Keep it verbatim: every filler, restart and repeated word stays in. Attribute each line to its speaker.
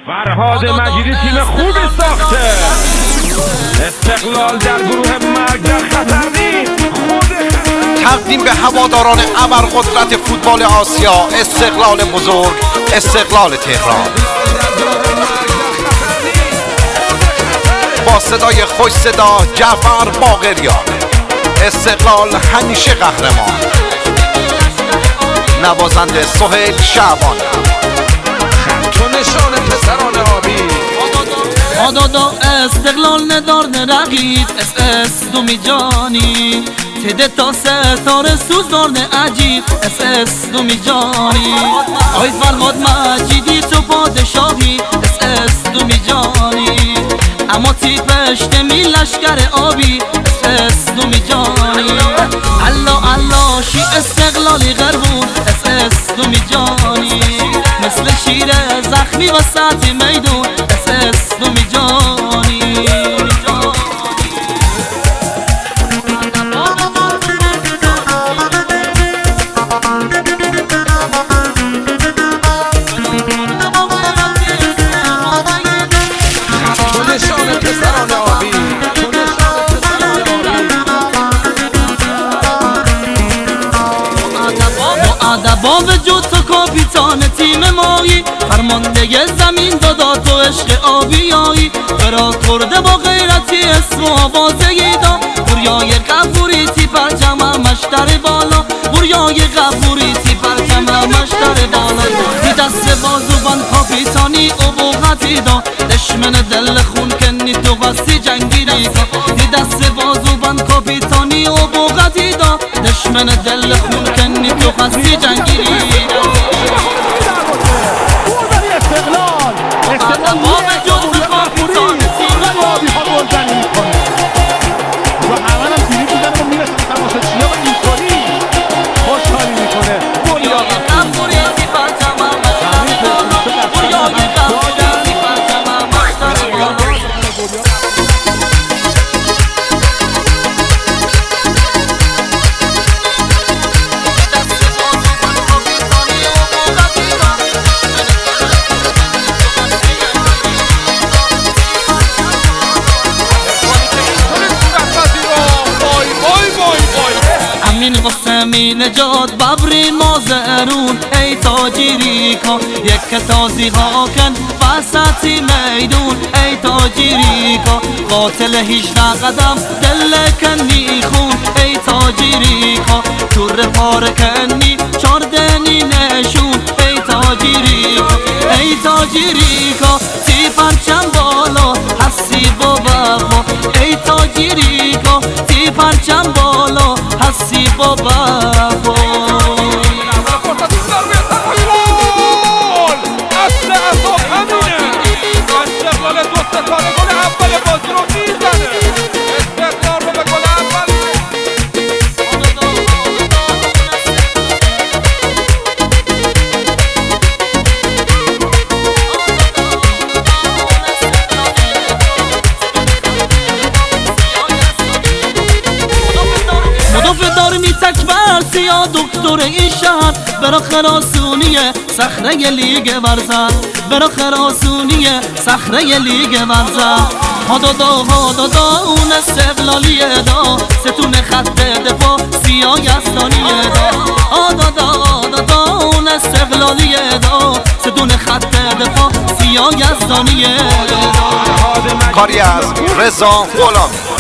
Speaker 1: فرهاد مجیدی تیم خوبی ساخته. استقلال در گروه مرگ در خطر نیست.
Speaker 2: تقدیم به هواداران ابرقدرت فوتبال آسیا، استقلال بزرگ، استقلال تهران. با صدای خوش صدا جعفر باقریان، استقلال همیشه قهرمان. نوازنده سهیل شعبان.
Speaker 1: تو نشان پسران آبی.
Speaker 3: آدادا استقلال ندار نرقید اس اس دومی جانی تده تا ستاره سوزدار عجیب اس اس دومی جانی. آی فرهاد مجیدی تو پادشاهی اس اس دومی جانی. اما تیپش دمی لشکر آبی اس اس دومی جانی. الله الله شی استقلالی غربون اس اس دومی جانی. مثل شیر زخمی و سطح میدون اس اس دومی جانی. با وجود تو کاپیتان تیم مایی، فرمانده زمین دادا تو عشق آبیایی. برا کرده با غیرتی اسم و آوازگی دا، بوریای غفوری تی پرچم همش در بالا. بوریای غفوری تی پرچم همش در بالا. دی دست بازوبان کاپیتانی ابوغتی دا، دشمن دل خون کنی تو بستی جنگیری کا. دی دست بازوبان کاپیتانی ابوغتی دا، دشمن دل خون کنی تو بستی جنگیری. امین قسمی نجات ببری مازرون ای تاجری کا. یک تازی ها کن وسطی میدون ای تاجری کا. قاتل هجده قدم دل کنی خون ای تاجری کا. جور پار کنی چاردنی نشون ای تاجری کا. ای تاجری کا تی پرچم بالا حسی با وفا. ای تاجری کا تی پرچم بالا حسی با وفا.
Speaker 1: اصل اصاب همینه. استقلال دو ستاره گل اول بازی رو میزنه. استقلال رو به گل اول.
Speaker 3: مدافع دار می تکبر سیا دکتر این شهر. برا خراسونیه صخره لیگ ورزد. برا خراسونیه صخره لیگ ورزد. هادادا هادادا اون استقلالیه دا، ستون خط دفاع سیا یزدانیه دا. هادادا هادادا اون استقلالیه دا، ستون خط دفاع سیا یزدانیه دا.
Speaker 2: کاری از رضا غلامی.